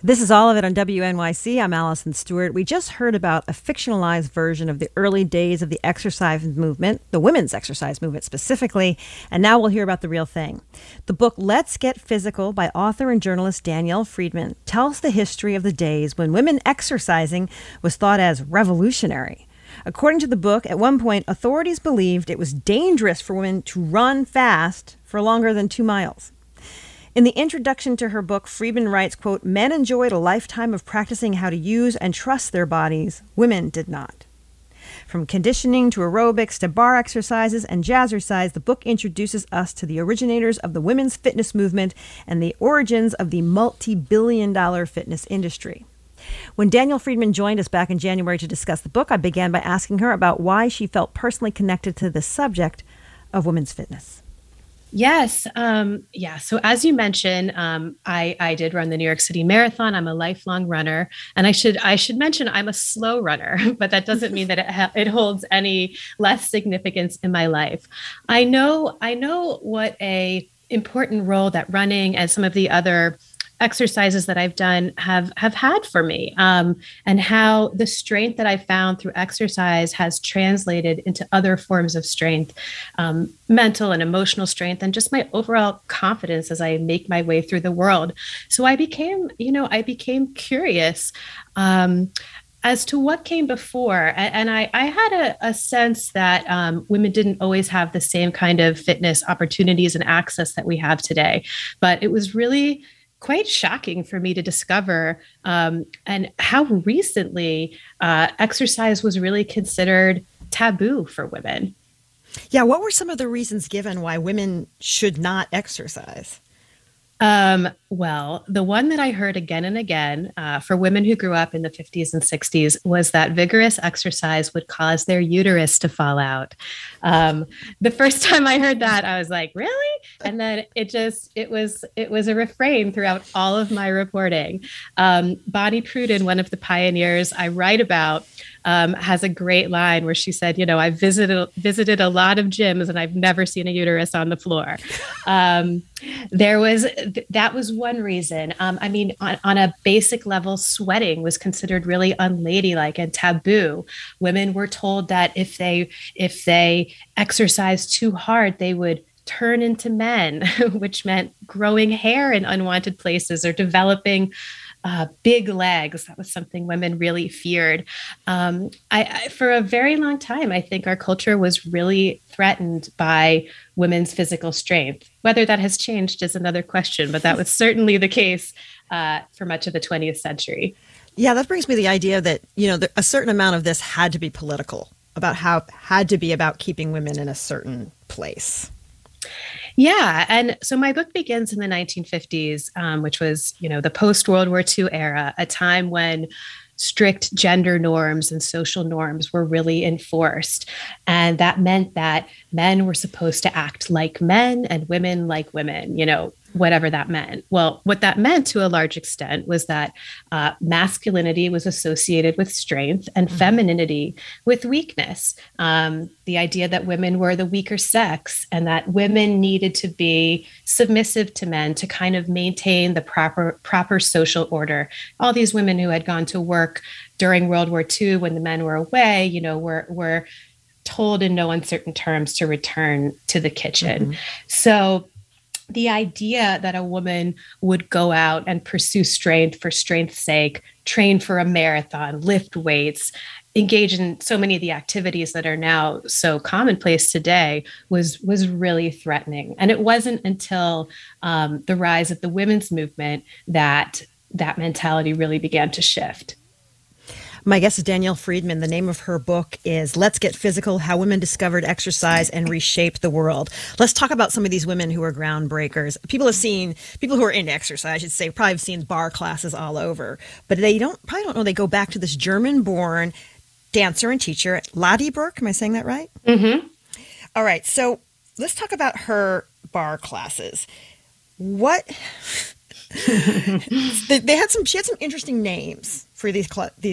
This is all of it on WNYC. I'm Allison Stewart. We just heard about a fictionalized version of the early days of the exercise movement, the women's exercise movement specifically, and now we'll hear about the real thing. The book Let's Get Physical by author and journalist Danielle Friedman tells the history of the days when women exercising was thought as revolutionary. According to the book, at one point, authorities believed it was dangerous for women to run fast for longer than 2 miles. In the introduction to her book, Friedman writes, quote, "Men enjoyed a lifetime of practicing how to use and trust their bodies. Women did not." From conditioning to aerobics to bar exercises and jazzercise, the book introduces us to the originators of the women's fitness movement and the origins of the multi-billion-dollar fitness industry. When Danielle Friedman joined us back in January to discuss the book, I began by asking her about why she felt personally connected to the subject of women's fitness. Yes. So as you mentioned, I did run the New York City Marathon. I'm a lifelong runner, and I should mention I'm a slow runner, but that doesn't mean that it holds any less significance in my life. I know what a important role that running and some of the other exercises that I've done have had for me, and how the strength that I found through exercise has translated into other forms of strength, mental and emotional strength, and just my overall confidence as I make my way through the world. So I became curious as to what came before. And I had a sense that women didn't always have the same kind of fitness opportunities and access that we have today. But it was really quite shocking for me to discover and how recently exercise was really considered taboo for women. Yeah, what were some of the reasons given why women should not exercise? Well, the one that I heard again and again for women who grew up in the 50s and 60s was that vigorous exercise would cause their uterus to fall out. The first time I heard that, I was like, really? And then it was a refrain throughout all of my reporting. Bonnie Pruden, one of the pioneers I write about, has a great line where she said, I visited a lot of gyms and I've never seen a uterus on the floor. That was one reason. On a basic level, sweating was considered really unladylike and taboo. Women were told that if they exercised too hard, they would turn into men, which meant growing hair in unwanted places or developing big legs. That was something women really feared. For a very long time, I think our culture was really threatened by women's physical strength. Whether that has changed is another question, but that was certainly the case for much of the 20th century. Yeah, that brings me the idea that, a certain amount of this had to be political, had to be about keeping women in a certain place. Yeah. And so my book begins in the 1950s, which was, the post-World War II era, a time when strict gender norms and social norms were really enforced. And that meant that men were supposed to act like men and women like women, whatever that meant. Well, what that meant to a large extent was that masculinity was associated with strength and femininity with weakness. The idea that women were the weaker sex and that women needed to be submissive to men to kind of maintain the proper social order. All these women who had gone to work during World War II when the men were away, were told in no uncertain terms to return to the kitchen. Mm-hmm. So the idea that a woman would go out and pursue strength for strength's sake, train for a marathon, lift weights, engage in so many of the activities that are now so commonplace today was really threatening. And it wasn't until the rise of the women's movement that mentality really began to shift. My guest is Danielle Friedman. The name of her book is Let's Get Physical, How Women Discovered Exercise and Reshaped the World. Let's talk about some of these women who are groundbreakers. People who are into exercise, I should say, probably have seen bar classes all over, but they probably don't know they go back to this German-born dancer and teacher, Lotte Berk. Am I saying that right? Mm-hmm. All right. So let's talk about her bar classes. What... she had some interesting names for these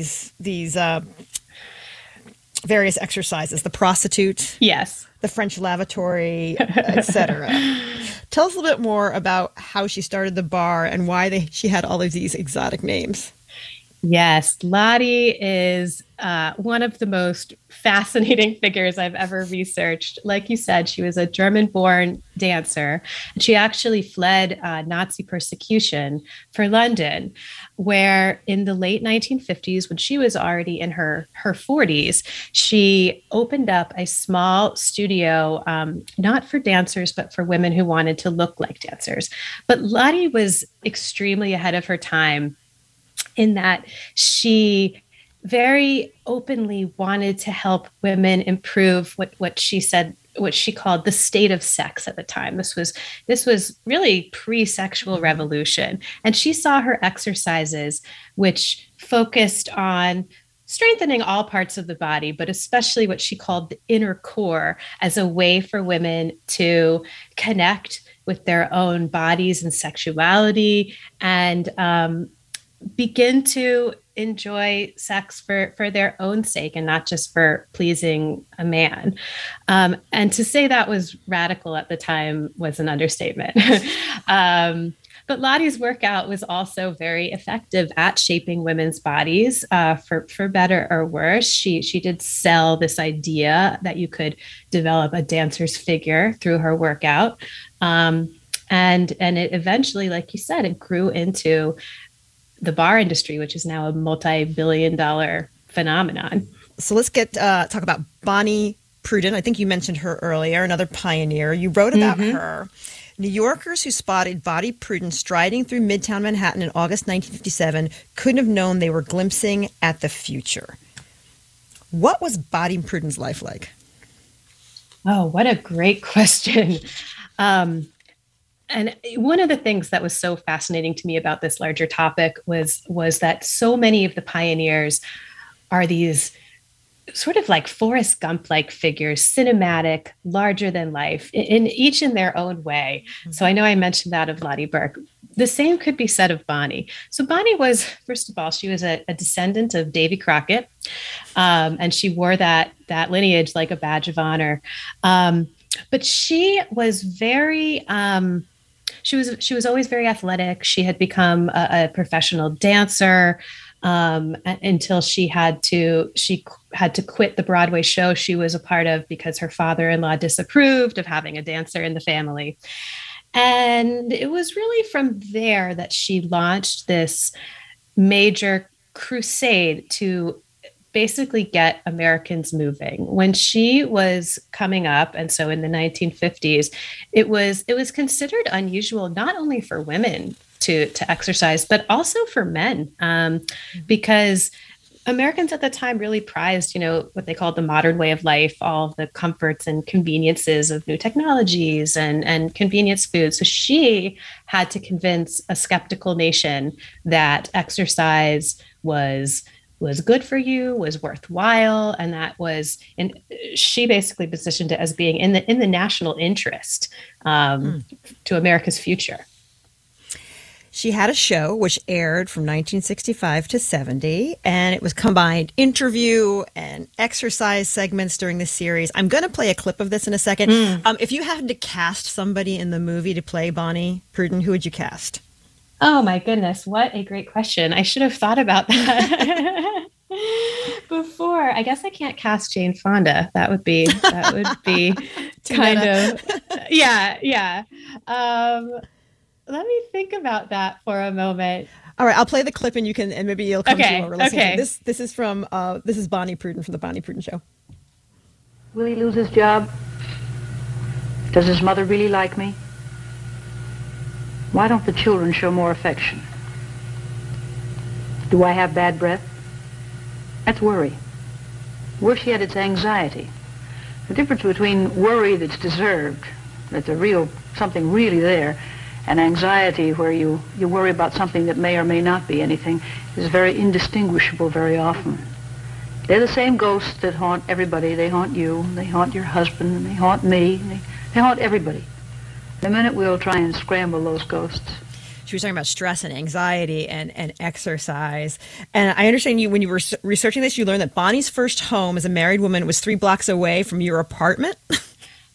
various exercises. The prostitute, yes, the French lavatory, etc. Tell us a little bit more about how she started the bar and why she had all of these exotic names. Yes, Lottie is one of the most fascinating figures I've ever researched. Like you said, she was a German-born dancer, and she actually fled Nazi persecution for London, where in the late 1950s, when she was already in her 40s, she opened up a small studio, not for dancers, but for women who wanted to look like dancers. But Lottie was extremely ahead of her time in that she very openly wanted to help women improve what she said, what she called the state of sex at the time. This was really pre-sexual revolution. And she saw her exercises, which focused on strengthening all parts of the body, but especially what she called the inner core, as a way for women to connect with their own bodies and sexuality, and begin to enjoy sex for their own sake and not just for pleasing a man. And to say that was radical at the time was an understatement. But Lottie's workout was also very effective at shaping women's bodies, for better or worse. She did sell this idea that you could develop a dancer's figure through her workout. And it eventually, like you said, it grew into the bar industry, which is now a multi-billion-dollar phenomenon. So let's talk about Bonnie Pruden. I think you mentioned her earlier, another pioneer. You wrote about her. New Yorkers who spotted Bonnie Pruden striding through Midtown Manhattan in August 1957 couldn't have known they were glimpsing at the future. What was Bonnie Pruden's life like? Oh, what a great question. And one of the things that was so fascinating to me about this larger topic was that so many of the pioneers are these sort of like Forrest Gump-like figures, cinematic, larger than life, each in their own way. Mm-hmm. So I know I mentioned that of Lottie Burke. The same could be said of Bonnie. So Bonnie was, first of all, she was a descendant of Davy Crockett, and she wore that lineage like a badge of honor. But she was very... She was always very athletic. She had become a professional dancer until she had to quit the Broadway show she was a part of because her father-in-law disapproved of having a dancer in the family. And it was really from there that she launched this major crusade to basically get Americans moving. When she was coming up, and so in the 1950s, it was considered unusual not only for women to exercise, but also for men, because Americans at the time really prized, what they called the modern way of life, all of the comforts and conveniences of new technologies and convenience foods. So she had to convince a skeptical nation that exercise was good for you, was worthwhile, and she basically positioned it as being in the national interest to America's future. She had a show which aired from 1965 to 70, and it was combined interview and exercise segments during the series. I'm going to play a clip of this in a second. If you had to cast somebody in the movie to play Bonnie Pruden, who would you cast? Oh my goodness, what a great question. I should have thought about that before. I guess I can't cast Jane Fonda. That would be kind of, yeah. Let me think about that for a moment. All right, I'll play the clip and maybe it'll come to you while we're listening. Okay. This is Bonnie Pruden from the Bonnie Pruden Show. Will he lose his job? Does his mother really like me? Why don't the children show more affection? Do I have bad breath? That's worry. Worse yet, it's anxiety. The difference between worry that's deserved, that's something really there, and anxiety where you worry about something that may or may not be anything is very indistinguishable very often. They're the same ghosts that haunt everybody. They haunt you, they haunt your husband, and they haunt me, and they haunt everybody. The minute we'll try and scramble those ghosts. She was talking about stress and anxiety and exercise. And I understand when you were researching this, you learned that Bonnie's first home as a married woman was 3 blocks away from your apartment.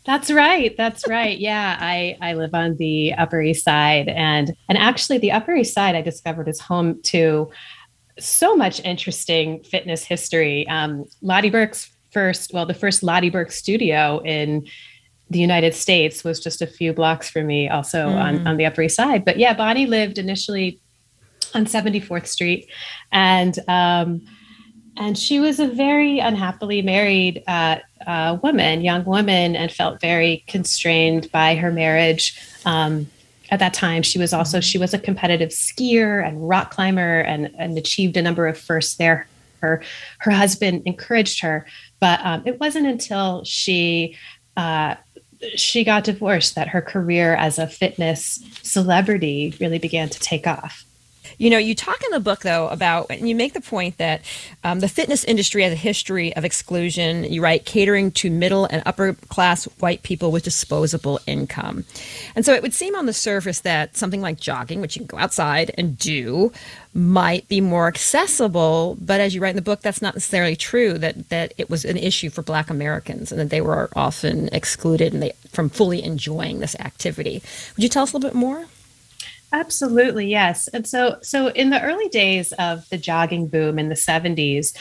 That's right. That's right. Yeah, I live on the Upper East Side, and actually the Upper East Side I discovered is home to so much interesting fitness history. Lottie Burke's the first Lottie Burke studio in the United States was just a few blocks from me, also on the Upper East Side. But yeah, Bonnie lived initially on 74th Street, and she was a very unhappily married young woman, and felt very constrained by her marriage. At that time, she was a competitive skier and rock climber, and achieved a number of firsts there. Her husband encouraged her, but it wasn't until she got divorced that her career as a fitness celebrity really began to take off. You know, you talk in the book, though, about, and you make the point that the fitness industry has a history of exclusion. You write, catering to middle and upper class white people with disposable income. And so it would seem on the surface that something like jogging, which you can go outside and do, might be more accessible. But as you write in the book, that's not necessarily true, that it was an issue for Black Americans and that they were often excluded from fully enjoying this activity. Would you tell us a little bit more? Absolutely, yes. And so in the early days of the jogging boom in the 70s,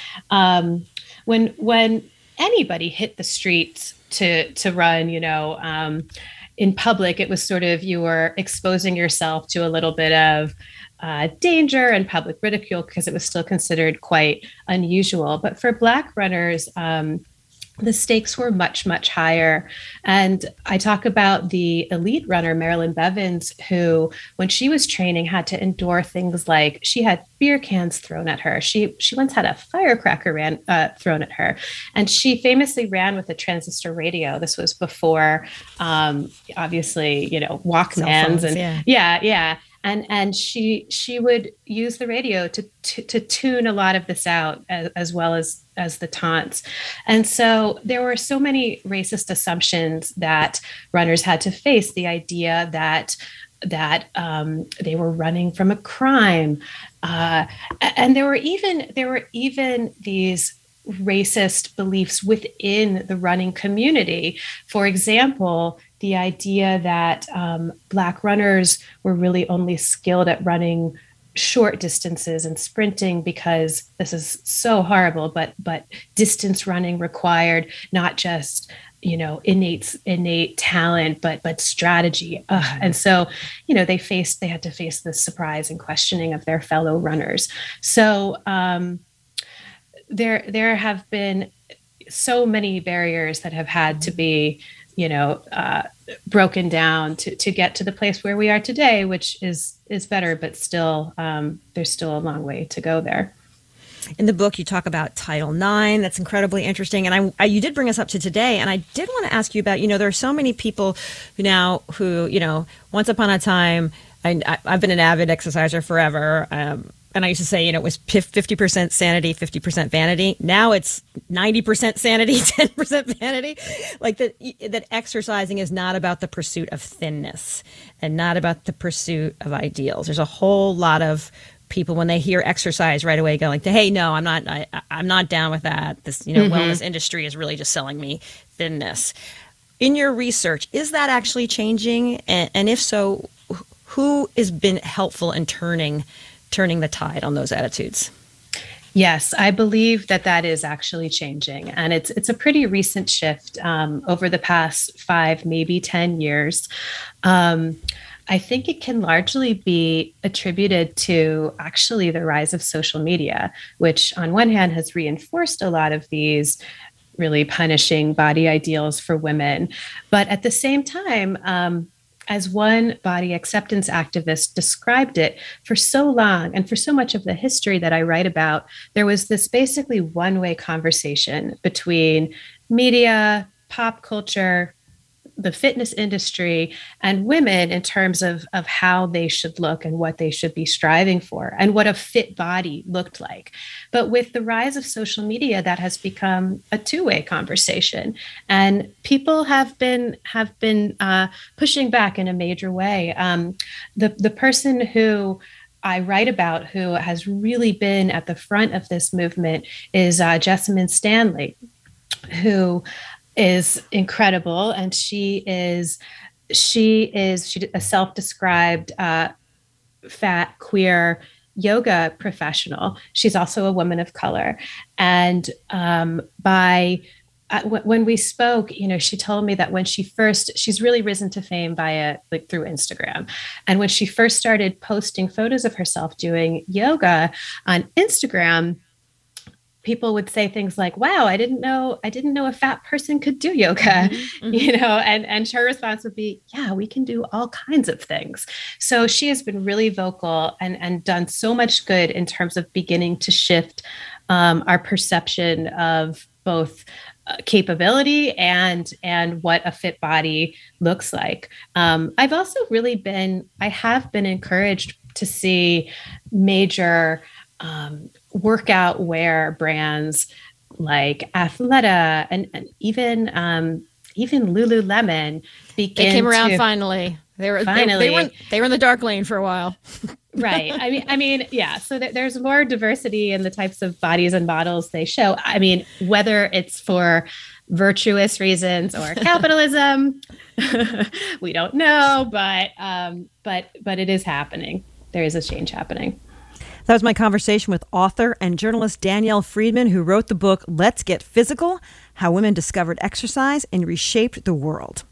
when anybody hit the streets to run, in public, it was sort of, you were exposing yourself to a little bit of danger and public ridicule because it was still considered quite unusual. But for Black runners, the stakes were much, much higher. And I talk about the elite runner, Marilyn Bevins, who, when she was training, had to endure things like she had beer cans thrown at her. She once had a firecracker thrown at her. And she famously ran with a transistor radio. This was before, obviously, Walkmans. And yeah. And she would use the radio to tune a lot of this out, as well as the taunts. And so there were so many racist assumptions that runners had to face. The idea that they were running from a crime, and there were even these racist beliefs within the running community. For example, the idea that Black runners were really only skilled at running short distances and sprinting because this is so horrible, but distance running required not just innate talent, but strategy. And so, they had to face the surprise and questioning of their fellow runners. So there have been so many barriers that have had to be broken down to get to the place where we are today, which is better, but still, there's still a long way to go there. In the book, you talk about Title IX. That's incredibly interesting. And you did bring us up to today. And I did want to ask you about, there are so many people who once upon a time, I've been an avid exerciser forever. And I used to say, it was 50% sanity, 50% vanity. Now it's 90% sanity, 10% vanity. Like that exercising is not about the pursuit of thinness and not about the pursuit of ideals. There's a whole lot of people, when they hear exercise, right away go like, hey, no, I'm not down with that. This, wellness industry is really just selling me thinness. In your research, is that actually changing? And if so, who has been helpful in turning the tide on those attitudes? Yes, I believe that is actually changing. And it's a pretty recent shift over the past 5, maybe 10 years. I think it can largely be attributed to actually the rise of social media, which on one hand has reinforced a lot of these really punishing body ideals for women. But at the same time, as one body acceptance activist described it, for so long and for so much of the history that I write about, there was this basically one-way conversation between media, pop culture, the fitness industry, and women in terms of how they should look and what they should be striving for and what a fit body looked like. But with the rise of social media, that has become a two-way conversation, and people have been pushing back in a major way. The person who I write about, who has really been at the front of this movement, is Jessamyn Stanley, who is incredible, and she is a self-described fat queer yoga professional. She's also a woman of color, and when we spoke, she told me that when she's really risen to fame through Instagram. And when she first started posting photos of herself doing yoga on Instagram, people would say things like, wow, I didn't know a fat person could do yoga, and her response would be, yeah, we can do all kinds of things. So she has been really vocal and done so much good in terms of beginning to shift our perception of both capability and what a fit body looks like. I've also I have been encouraged to see major workout wear brands like Athleta and even Lululemon begin. They came around finally. They were in the dark lane for a while. Right. I mean, yeah. So there's more diversity in the types of bodies and models they show. I mean, whether it's for virtuous reasons or capitalism, we don't know, but it is happening. There is a change happening. That was my conversation with author and journalist Danielle Friedman, who wrote the book Let's Get Physical: How Women Discovered Exercise and Reshaped the World.